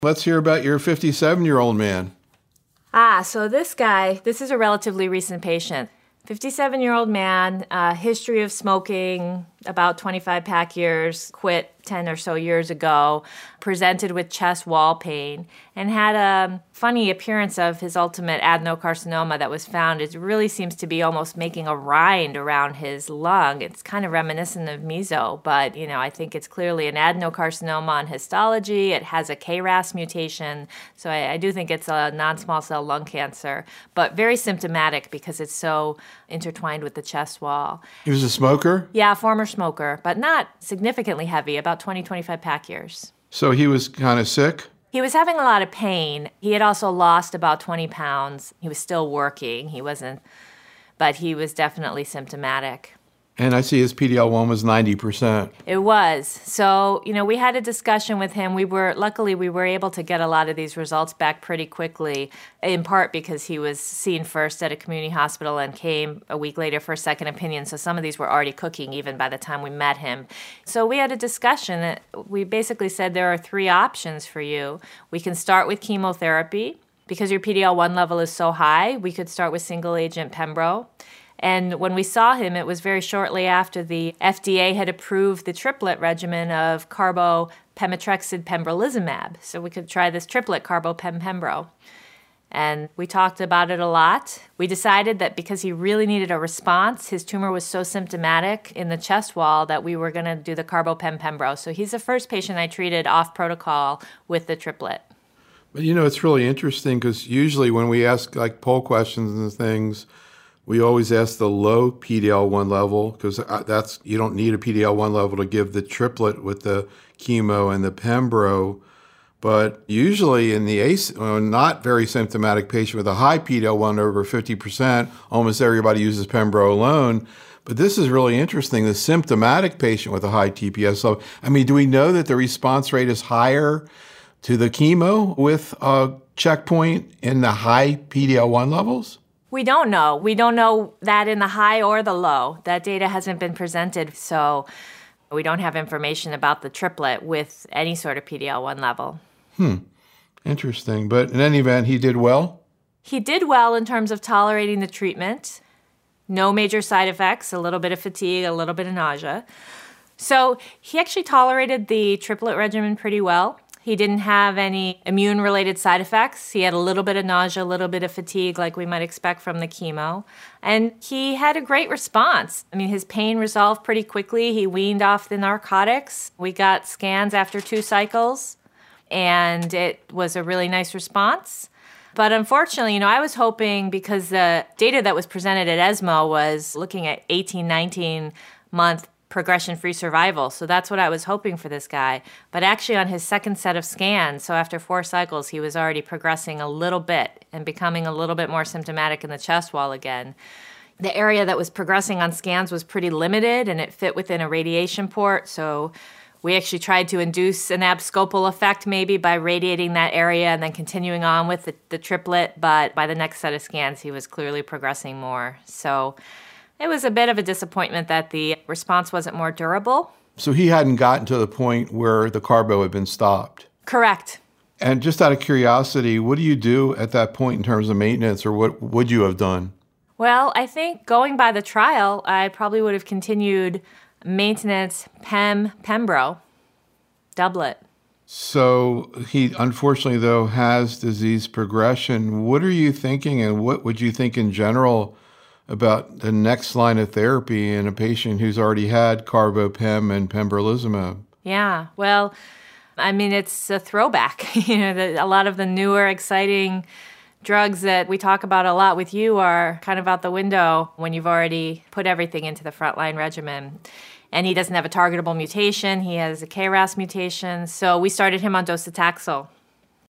Let's hear about your 57-year-old man. So this guy, this is a relatively recent patient. 57-year-old man, history of smoking, about 25 pack years, quit 10 or so years ago, presented with chest wall pain, and had a funny appearance of his ultimate adenocarcinoma that was found. It really seems to be almost making a rind around his lung. It's kind of reminiscent of meso, but, I think it's clearly an adenocarcinoma on histology. It has a KRAS mutation, so I do think it's a non-small cell lung cancer, but very symptomatic because it's so intertwined with the chest wall. He was a smoker? Yeah, former smoker, but not significantly heavy, about 20, 25 pack years. So he was kind of sick? He was having a lot of pain. He had also lost about 20 pounds. He was still working. But he was definitely symptomatic. And I see his PD-L1 was 90%. It was. So, we had a discussion with him. Luckily, we were able to get a lot of these results back pretty quickly, in part because he was seen first at a community hospital and came a week later for a second opinion. So some of these were already cooking even by the time we met him. So we had a discussion. We basically said there are 3 options for you. We can start with chemotherapy. Because your PD-L1 level is so high, we could start with single-agent Pembro. And when we saw him, it was very shortly after the FDA had approved the triplet regimen of carbo, pemetrexed, pembrolizumab. So we could try this triplet, carbo, pembro. And we talked about it a lot. We decided that because he really needed a response, his tumor was so symptomatic in the chest wall that we were going to do the carbo, pembro. So he's the first patient I treated off protocol with the triplet. But it's really interesting because usually when we ask poll questions and things, we always ask the low PD-L1 level because you don't need a PD-L1 level to give the triplet with the chemo and the Pembro. But usually in the not very symptomatic patient with a high PD-L1 over 50%, almost everybody uses Pembro alone. But this is really interesting, the symptomatic patient with a high TPS level. Do we know that the response rate is higher to the chemo with a checkpoint in the high PD-L1 levels? We don't know. We don't know that in the high or the low. That data hasn't been presented, so we don't have information about the triplet with any sort of PD-L1 level. Interesting. But in any event, he did well? He did well in terms of tolerating the treatment. No major side effects, a little bit of fatigue, a little bit of nausea. So he actually tolerated the triplet regimen pretty well. He didn't have any immune-related side effects. He had a little bit of nausea, a little bit of fatigue like we might expect from the chemo. And he had a great response. His pain resolved pretty quickly. He weaned off the narcotics. We got scans after 2 cycles, and it was a really nice response. But unfortunately, I was hoping because the data that was presented at ESMO was looking at 18, 19-month progression-free survival. So that's what I was hoping for this guy. But actually on his second set of scans, so after 4 cycles, he was already progressing a little bit and becoming a little bit more symptomatic in the chest wall again. The area that was progressing on scans was pretty limited and it fit within a radiation port. So we actually tried to induce an abscopal effect maybe by radiating that area and then continuing on with the triplet. But by the next set of scans, he was clearly progressing more. So it was a bit of a disappointment that the response wasn't more durable. So he hadn't gotten to the point where the carbo had been stopped? Correct. And just out of curiosity, what do you do at that point in terms of maintenance, or what would you have done? Well, I think going by the trial, I probably would have continued maintenance Pembro doublet. So he, unfortunately, though, has disease progression. What are you thinking, and what would you think in general about the next line of therapy in a patient who's already had carbo-pem and pembrolizumab? Yeah, well, it's a throwback. A lot of the newer, exciting drugs that we talk about a lot with you are kind of out the window when you've already put everything into the frontline regimen. And he doesn't have a targetable mutation. He has a KRAS mutation. So we started him on docetaxel.